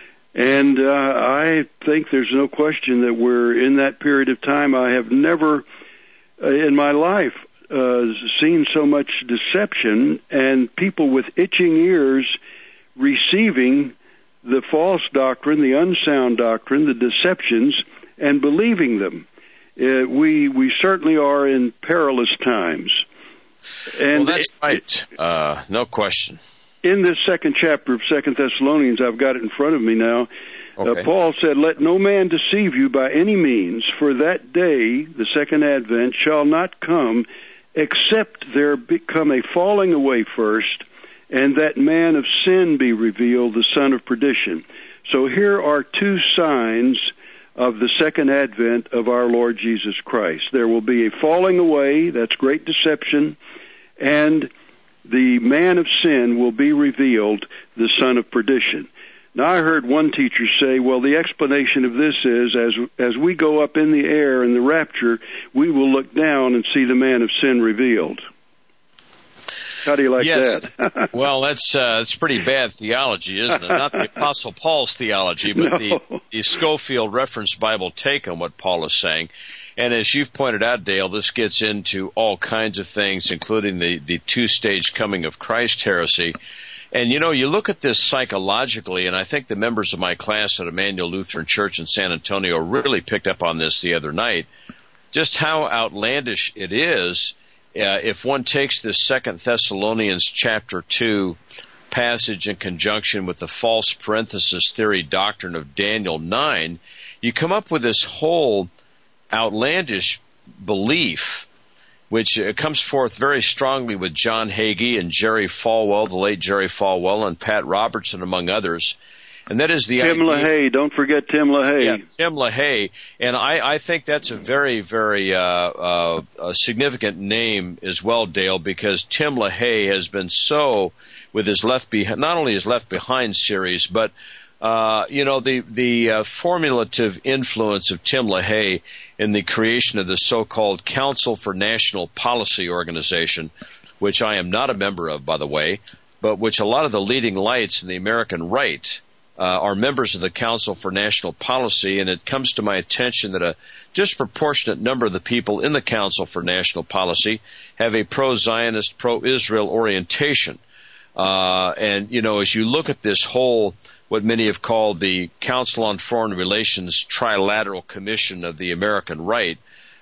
And uh, I think there's no question that we're in that period of time. I have never uh, in my life uh, seen so much deception and people with itching ears receiving the false doctrine, the unsound doctrine, the deceptions, and believing them. Uh, we we certainly are in perilous times. And well, that's right. Uh, no question. In this second chapter of Second Thessalonians, I've got it in front of me now, okay. uh, Paul said, "Let no man deceive you by any means, for that day, the second advent, shall not come, except there become a falling away first, and that man of sin be revealed, the son of perdition." So here are two signs of the second advent of our Lord Jesus Christ. There will be a falling away, that's great deception, and the man of sin will be revealed, the son of perdition. Now, I heard one teacher say, well, the explanation of this is, as as we go up in the air in the rapture, we will look down and see the man of sin revealed. How do you like yes. that? Well, that's uh, that's pretty bad theology, isn't it? Not the Apostle Paul's theology, but no. the, the Scofield Reference Bible take on what Paul is saying. And as you've pointed out, Dale, this gets into all kinds of things, including the, the two-stage coming of Christ heresy. And, you know, you look at this psychologically, and I think the members of my class at Emmanuel Lutheran Church in San Antonio really picked up on this the other night, just how outlandish it is uh, if one takes this Second Thessalonians chapter two passage in conjunction with the false parenthesis theory doctrine of Daniel nine, you come up with this whole outlandish belief, which uh, comes forth very strongly with John Hagee and Jerry Falwell, the late Jerry Falwell, and Pat Robertson, among others. And that is the Tim idea. LaHaye, don't forget Tim LaHaye. Yeah, Tim LaHaye. And I, I think that's a very, very uh, uh, a significant name as well, Dale, because Tim LaHaye has been so, with his Left Behind, not only his Left Behind series, but Uh, you know, the, the uh, formulative influence of Tim LaHaye in the creation of the so-called Council for National Policy organization, which I am not a member of, by the way, but which a lot of the leading lights in the American right uh, are members of the Council for National Policy, and it comes to my attention that a disproportionate number of the people in the Council for National Policy have a pro-Zionist, pro-Israel orientation. Uh, and, you know, as you look at this whole what many have called the Council on Foreign Relations Trilateral Commission of the American Right,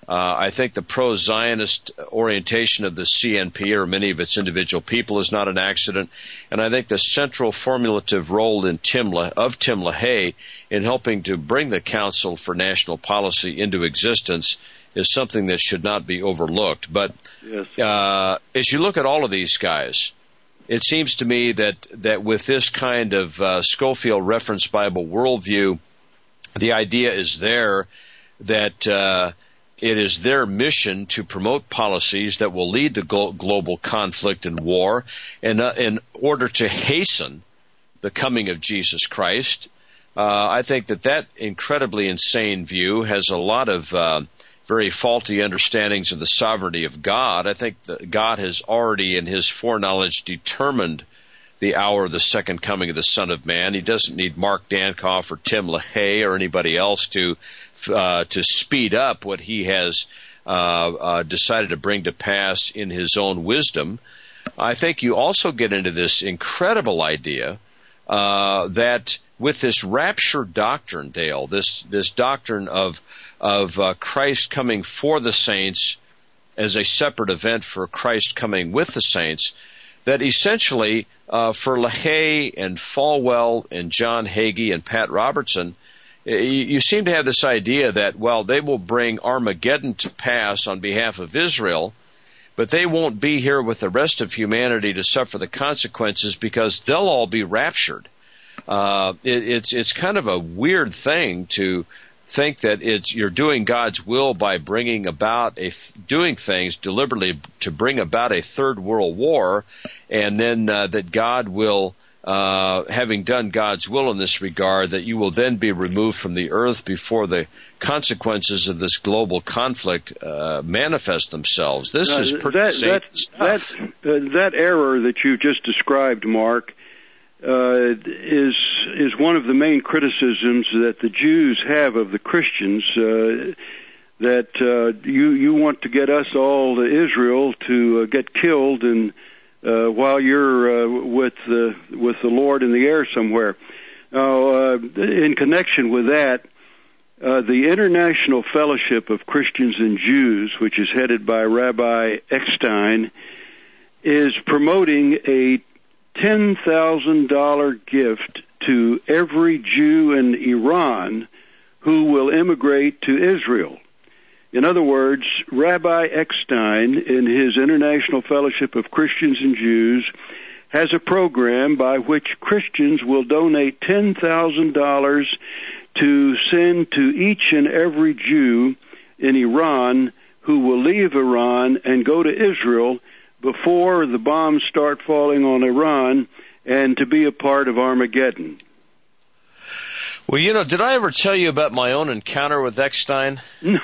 Uh, I think the pro-Zionist orientation of the C N P or many of its individual people is not an accident. And I think the central formulative role in Tim La- of Tim LaHaye in helping to bring the Council for National Policy into existence is something that should not be overlooked. But yes. uh, as you look at all of these guys, it seems to me that, that with this kind of uh, Scofield Reference Bible worldview, the idea is there that uh, it is their mission to promote policies that will lead to glo- global conflict and war, and uh, in order to hasten the coming of Jesus Christ. Uh, I think that that incredibly insane view has a lot of uh, very faulty understandings of the sovereignty of God. I think that God has already, in his foreknowledge, determined the hour of the second coming of the Son of Man. He doesn't need Mark Dankoff or Tim LaHaye or anybody else to uh, to speed up what he has uh, uh, decided to bring to pass in his own wisdom. I think you also get into this incredible idea uh, that with this rapture doctrine, Dale, this this doctrine of of uh, Christ coming for the saints as a separate event for Christ coming with the saints, that essentially uh, for LaHaye and Falwell and John Hagee and Pat Robertson, you, you seem to have this idea that, well, they will bring Armageddon to pass on behalf of Israel, but they won't be here with the rest of humanity to suffer the consequences because they'll all be raptured. Uh, it, it's it's kind of a weird thing to think that it's you're doing God's will by bringing about a doing things deliberately to bring about a third world war, and then uh, that God will, uh, having done God's will in this regard, that you will then be removed from the earth before the consequences of this global conflict uh, manifest themselves. This uh, is pretty that, safe that, stuff. That, uh, that error that you just described, Mark, Uh, is is one of the main criticisms that the Jews have of the Christians, uh, that uh, you you want to get us all to Israel to uh, get killed, and uh, while you're uh, with the with the Lord in the air somewhere. Now, uh, in connection with that, uh, the International Fellowship of Christians and Jews, which is headed by Rabbi Eckstein, is promoting a ten thousand dollars gift to every Jew in Iran who will immigrate to Israel. In other words, Rabbi Eckstein, in his International Fellowship of Christians and Jews, has a program by which Christians will donate ten thousand dollars to send to each and every Jew in Iran who will leave Iran and go to Israel before the bombs start falling on Iran, and to be a part of Armageddon. Well, you know, did I ever tell you about my own encounter with Eckstein? No.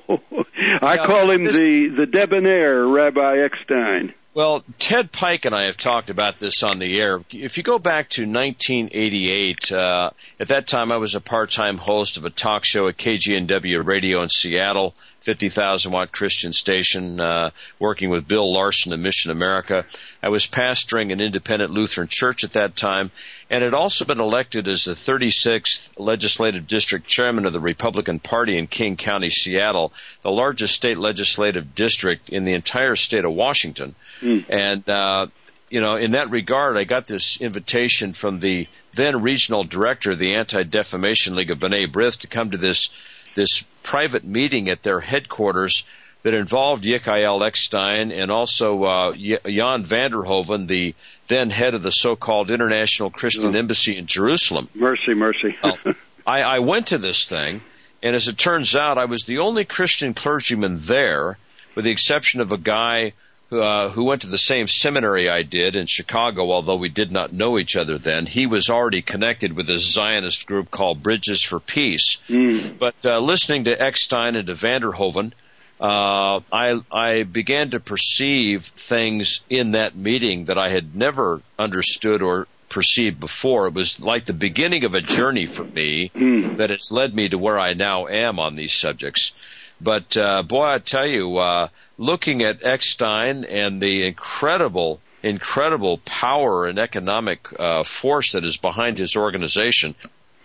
I yeah, call him this... the, the debonair Rabbi Eckstein. Well, Ted Pike and I have talked about this on the air. If you go back to nineteen eighty-eight, uh, at that time I was a part-time host of a talk show at K G N W Radio in Seattle, fifty thousand watt Christian station, uh, working with Bill Larson of Mission America. I was pastoring an independent Lutheran church at that time, and had also been elected as the thirty-sixth legislative district chairman of the Republican Party in King County, Seattle, the largest state legislative district in the entire state of Washington. Mm. And, uh, you know, in that regard, I got this invitation from the then regional director of the Anti-Defamation League of B'nai B'rith to come to this this private meeting at their headquarters that involved Yikael Eckstein and also uh, Jan Vanderhoven, the then head of the so-called International Christian oh. Embassy in Jerusalem. Mercy, mercy. uh, I, I went to this thing, and as it turns out, I was the only Christian clergyman there, with the exception of a guy who, uh, who went to the same seminary I did in Chicago, although we did not know each other then. He was already connected with a Zionist group called Bridges for Peace. Mm. But uh, listening to Eckstein and to Vanderhoven, uh, I, I began to perceive things in that meeting that I had never understood or perceived before. It was like the beginning of a journey for me mm. that has led me to where I now am on these subjects. But, uh, boy, I tell you, uh, looking at Eckstein and the incredible, incredible power and economic uh, force that is behind his organization,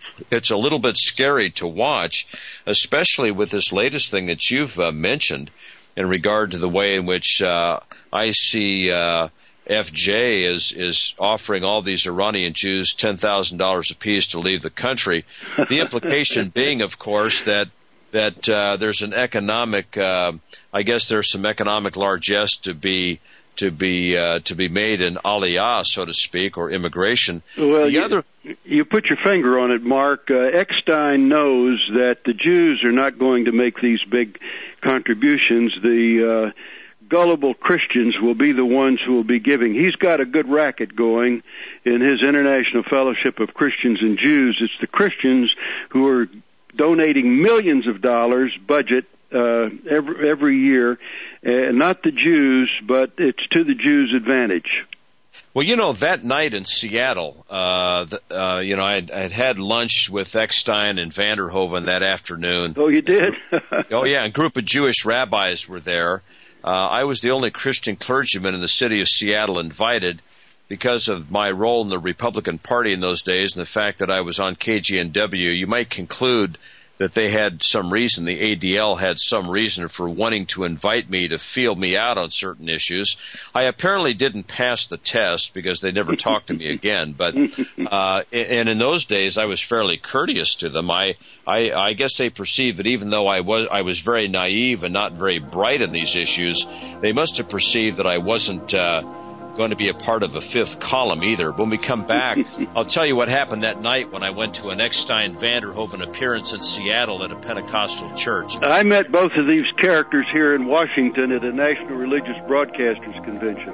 it's a little bit scary to watch, especially with this latest thing that you've uh, mentioned in regard to the way in which uh, I see uh, F J is is offering all these Iranian Jews ten thousand dollars apiece to leave the country. The implication being, of course, that that uh, there's an economic, uh, I guess there's some economic largesse to be to be uh, to be made in aliyah, so to speak, or immigration. Well, the you, other, you put your finger on it, Mark. Uh, Eckstein knows that the Jews are not going to make these big contributions. The uh, gullible Christians will be the ones who will be giving. He's got a good racket going in his International Fellowship of Christians and Jews. It's the Christians who are donating millions of dollars budget uh, every, every year, uh, not the Jews, but it's to the Jews' advantage. Well, you know, that night in Seattle, uh, the, uh, you know, I had had lunch with Eckstein and Vanderhoeven that afternoon. Oh, you did? Oh, yeah, a group of Jewish rabbis were there. Uh, I was the only Christian clergyman in the city of Seattle invited because of my role in the Republican Party in those days and the fact that I was on K G N W. You might conclude that they had some reason, the A D L had some reason for wanting to invite me to feel me out on certain issues. I apparently didn't pass the test because they never talked to me again. But uh, and in those days, I was fairly courteous to them. I, I I guess they perceived that even though I was I was very naive and not very bright in these issues, they must have perceived that I wasn't Uh, going to be a part of a fifth column either. When we come back, I'll tell you what happened that night when I went to an Eckstein Vanderhoeven appearance in Seattle at a Pentecostal church. I met both of these characters here in Washington at a National Religious Broadcasters Convention.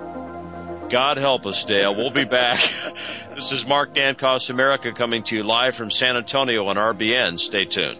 God help us, Dale. We'll be back. This is Mark Dankos, America, coming to you live from San Antonio on R B N. Stay tuned.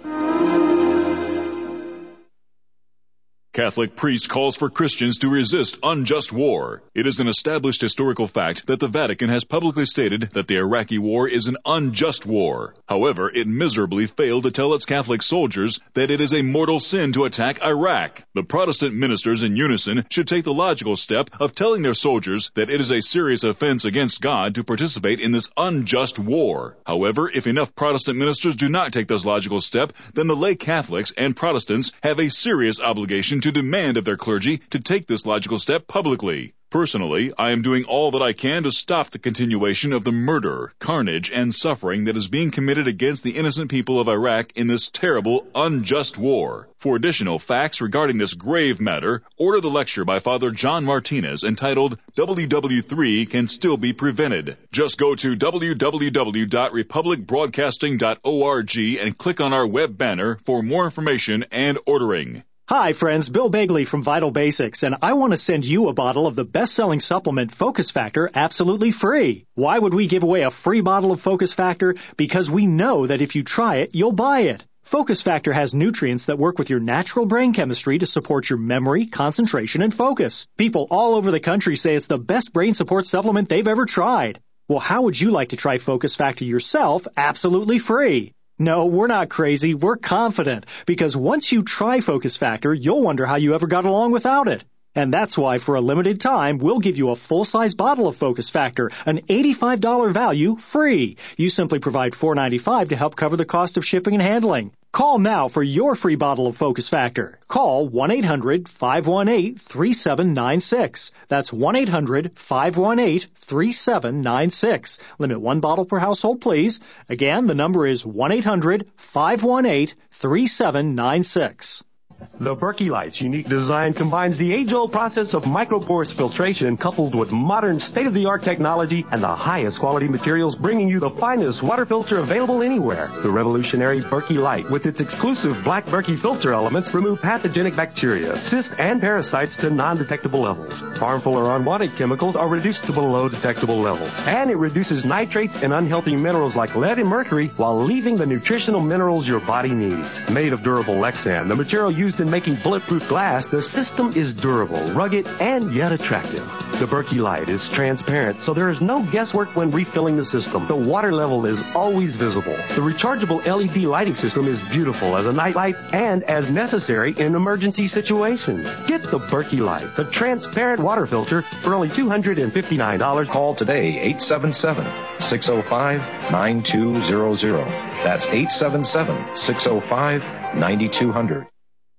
Catholic priest calls for Christians to resist unjust war. It is an established historical fact that the Vatican has publicly stated that the Iraqi war is an unjust war. However, it miserably failed to tell its Catholic soldiers that it is a mortal sin to attack Iraq. The Protestant ministers in unison should take the logical step of telling their soldiers that it is a serious offense against God to participate in this unjust war. However, if enough Protestant ministers do not take this logical step, then the lay Catholics and Protestants have a serious obligation to to demand of their clergy to take this logical step publicly. Personally, I am doing all that I can to stop the continuation of the murder, carnage, and suffering that is being committed against the innocent people of Iraq in this terrible, unjust war. For additional facts regarding this grave matter, order the lecture by Father John Martinez entitled W W three Can Still Be Prevented. Just go to w w w dot republic broadcasting dot org and click on our web banner for more information and ordering. Hi, friends. Bill Begley from Vital Basics, and I want to send you a bottle of the best-selling supplement Focus Factor absolutely free. Why would we give away a free bottle of Focus Factor? Because we know that if you try it, you'll buy it. Focus Factor has nutrients that work with your natural brain chemistry to support your memory, concentration, and focus. People all over the country say it's the best brain support supplement they've ever tried. Well, how would you like to try Focus Factor yourself absolutely free? No, we're not crazy. We're confident. Because once you try Focus Factor, you'll wonder how you ever got along without it. And that's why, for a limited time, we'll give you a full-size bottle of Focus Factor, an eighty-five dollars value, free. You simply provide four dollars and ninety-five cents to help cover the cost of shipping and handling. Call now for your free bottle of Focus Factor. Call one eight hundred five one eight three seven nine six. That's one eight hundred five one eight three seven nine six. Limit one bottle per household, please. Again, the number is one eight hundred five one eight three seven nine six. The Berkey Light's unique design combines the age-old process of microporous filtration coupled with modern state-of-the-art technology and the highest quality materials, bringing you the finest water filter available anywhere. The revolutionary Berkey Light, with its exclusive black Berkey filter elements, remove pathogenic bacteria, cysts, and parasites to non-detectable levels. Harmful or unwanted chemicals are reduced to below detectable levels. And it reduces nitrates and unhealthy minerals like lead and mercury while leaving the nutritional minerals your body needs. Made of durable Lexan, the material used used in making bulletproof glass, the system is durable, rugged, and yet attractive. The Berkey Light is transparent, so there is no guesswork when refilling the system. The water level is always visible. The rechargeable L E D lighting system is beautiful as a night light and as necessary in emergency situations. Get the Berkey Light, the transparent water filter, for only two hundred fifty-nine dollars. Call today, eight seven seven, six oh five, nine two zero zero. That's eight seven seven, six oh five, nine two zero zero.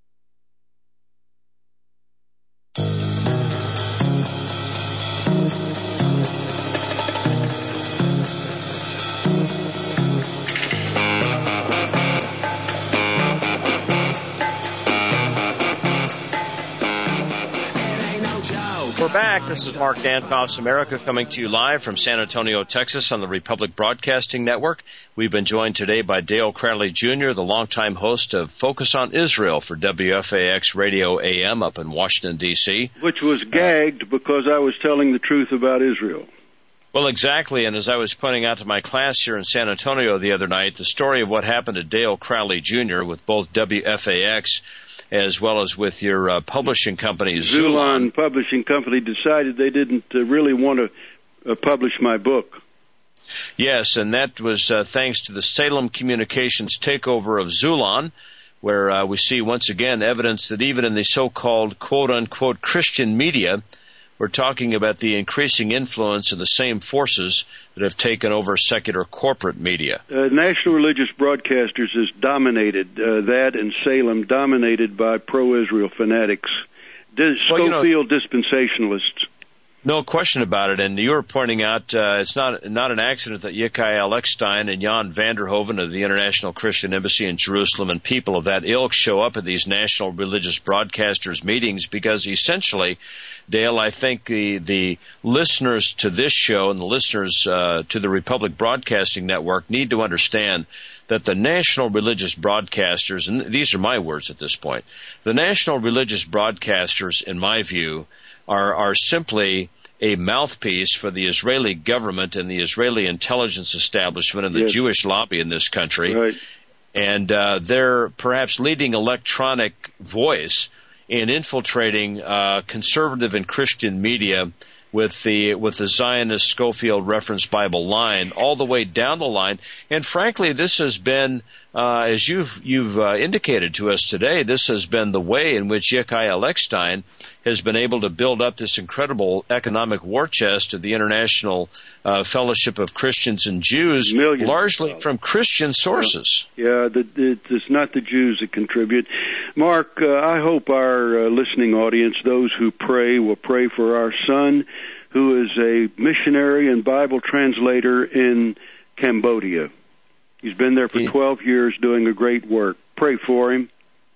We're back. This is Mark Dankoff's America, coming to you live from San Antonio, Texas on the Republic Broadcasting Network. We've been joined today by Dale Crowley Junior, the longtime host of Focus on Israel for W F A X Radio A M up in Washington, D C Which was gagged uh, because I was telling the truth about Israel. Well, exactly, and as I was pointing out to my class here in San Antonio the other night, the story of what happened to Dale Crowley Junior with both W F A X as well as with your uh, publishing company, Xulon. Xulon Publishing Company decided they didn't uh, really want to uh, publish my book. Yes, and that was uh, thanks to the Salem Communications takeover of Xulon, where uh, we see once again evidence that even in the so-called quote-unquote Christian media, we're talking about the increasing influence of the same forces that have taken over secular corporate media. Uh, National Religious Broadcasters is dominated, uh, that and Salem, dominated by pro-Israel fanatics, Dis- well, Schofield you know, dispensationalists. No question about it, and you were pointing out uh, it's not not an accident that Yechai Eckstein and Jan Vanderhoven of the International Christian Embassy in Jerusalem and people of that ilk show up at these National Religious Broadcasters meetings, because essentially, Dale, I think the, the listeners to this show and the listeners uh, to the Republic Broadcasting Network need to understand that the National Religious Broadcasters, and these are my words at this point, the National Religious Broadcasters, in my view, are are simply a mouthpiece for the Israeli government and the Israeli intelligence establishment and the yes. Jewish lobby in this country. Right. And uh, they're perhaps leading electronic voice in infiltrating uh, conservative and Christian media with the with the Zionist Schofield Reference Bible line all the way down the line. And frankly, this has been, uh, as you've you've uh, indicated to us today, this has been the way in which Yechai Eckstein has been able to build up this incredible economic war chest of the International uh, Fellowship of Christians and Jews, Millions largely from Christian sources. Yeah, the, the, it's not the Jews that contribute. Mark, uh, I hope our uh, listening audience, those who pray, will pray for our son, who is a missionary and Bible translator in Cambodia. He's been there for twelve years doing a great work. Pray for him.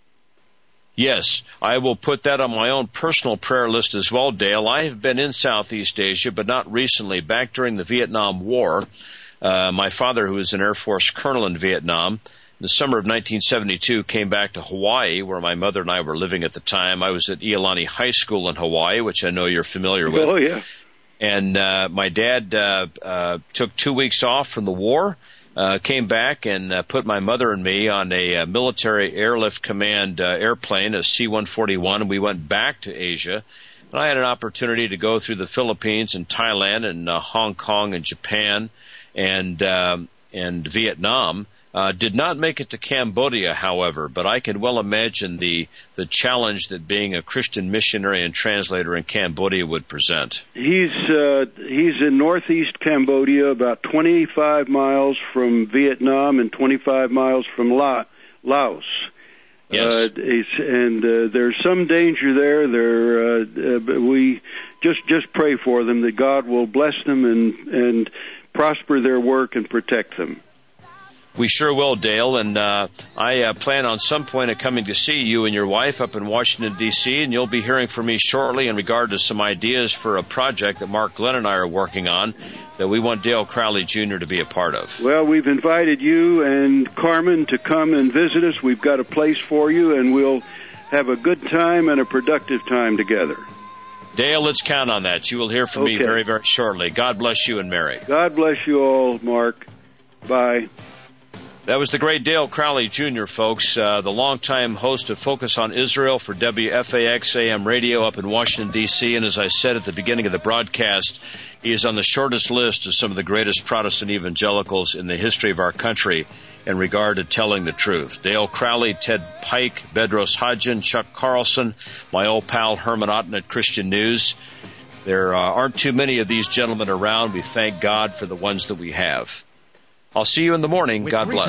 Yes, I will put that on my own personal prayer list as well, Dale. I have been in Southeast Asia, but not recently. Back during the Vietnam War, uh, my father, who was an Air Force colonel in Vietnam, in the summer of nineteen seventy-two, came back to Hawaii, where my mother and I were living at the time. I was at Iolani High School in Hawaii, which I know you're familiar with. Oh, yeah. And uh, my dad uh, uh, took two weeks off from the war, Uh, came back and uh, put my mother and me on a uh, military airlift command uh, airplane, a C one forty-one, and we went back to Asia. And I had an opportunity to go through the Philippines and Thailand and uh, Hong Kong and Japan and um, and Vietnam. Uh, did not make it to Cambodia, however, but I can well imagine the the challenge that being a Christian missionary and translator in Cambodia would present. He's uh, he's in northeast Cambodia, about twenty-five miles from Vietnam and twenty-five miles from La- Laos. Yes. Uh, it's, and uh, there's some danger there. There, uh, uh, we just just pray for them that God will bless them and and prosper their work and protect them. We sure will, Dale, and uh, I uh, plan on some point of coming to see you and your wife up in Washington, D C, and you'll be hearing from me shortly in regard to some ideas for a project that Mark Glenn and I are working on that we want Dale Crowley Junior to be a part of. Well, we've invited you and Carmen to come and visit us. We've got a place for you, and we'll have a good time and a productive time together. Dale, let's count on that. You will hear from okay. me very, very shortly. God bless you and Mary. God bless you all, Mark. Bye. That was the great Dale Crowley, Junior, folks, uh, the longtime host of Focus on Israel for W F A X A M Radio up in Washington, D C And as I said at the beginning of the broadcast, he is on the shortest list of some of the greatest Protestant evangelicals in the history of our country in regard to telling the truth. Dale Crowley, Ted Pike, Bedros Hadjian, Chuck Carlson, my old pal Herman Otten at Christian News. There uh, aren't too many of these gentlemen around. We thank God for the ones that we have. I'll see you in the morning. God bless.